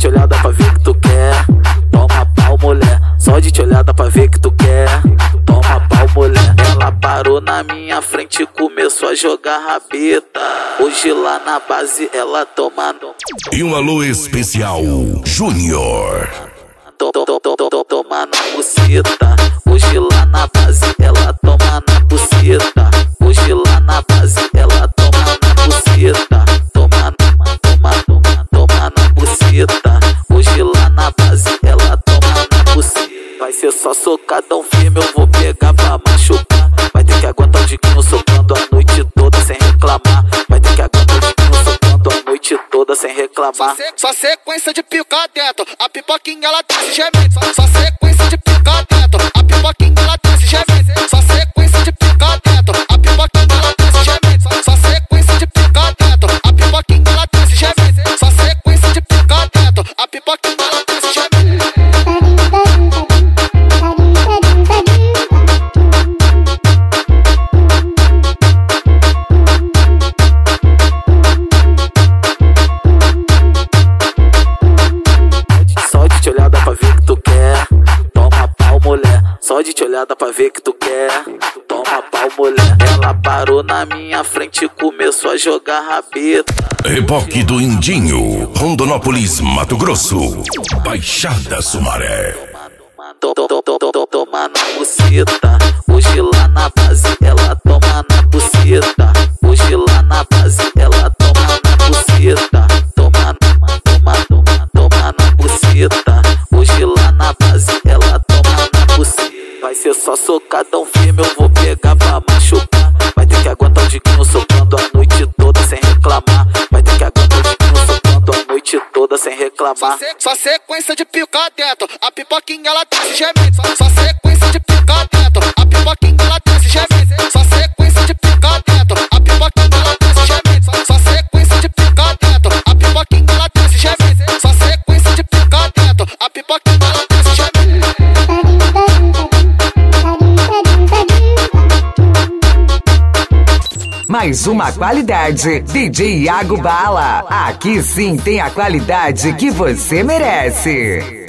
te olhar dá pra ver que tu quer. Toma pau, mulher. Só de te olhar dá pra ver que tu quer. Toma pau, mulher. Ela parou na minha frente e começou a jogar rabeta. Hoje lá na base ela toma no... E um alô especial, Júnior. Toma na buceta. Hoje lá na base ela toma na buceta. Hoje lá na base ela toma na buceta. Toma na buceta. Hoje lá na base ela toma na buceta. Vai ser só socadão firme, eu vou pegar pra machucar. Vai ter que aguentar o diguinho socando a noite toda sem reclamar. Vai ter que aguentar o diguinho socando a noite toda sem reclamar. Só sequência de pica dentro, a pipoquinha ela desce gemendo. Só sequência de pica dentro, a pipoquinha ela desce gemendo. Só sequência de pica dentro, a pipoquinha ela desce gemendo. Só sequência de pica dentro, a pipoquinha ela desce gemendo. Só sequência de pica dentro, a pipoquinha ela desce gemendo. Só de te olhar dá pra ver que tu quer. Toma pau, mulher. Só de te olhar dá pra ver que tu quer. Toma pau, mulher. Ela parou na minha frente e começou a jogar rabeta. Reboque do Indinho, Rondonópolis, Mato Grosso. Baixada Sumaré. Toma na buceta. Hoje lá na base ela toma na buceta. Hoje lá na base ela toma na buceta. Toma na buceta. Hoje lá na base ela toma na buceta. Vai ser só socadão firme, eu vou pegar pra machucar. Vai ter que aguentar o diguinho socando a noite toda sem reclamar. Vai ter que aguentar o diguinho socando a noite toda sem reclamar. Só sequência de pica dentro, a pipoquinha ela desce gemendo. Só sequência de pica dentro, a pipoquinha ela desce gemendo. Só sequência de pica dentro, a pipoquinha ela desce gemendo. Só sequência de pica dentro, a pipoquinha ela desce gemendo. Só sequência de pica dentro, a pipoquinha ela desce gemendo. Mais uma qualidade, DJ Iago Bala. Aqui sim tem a qualidade que você merece.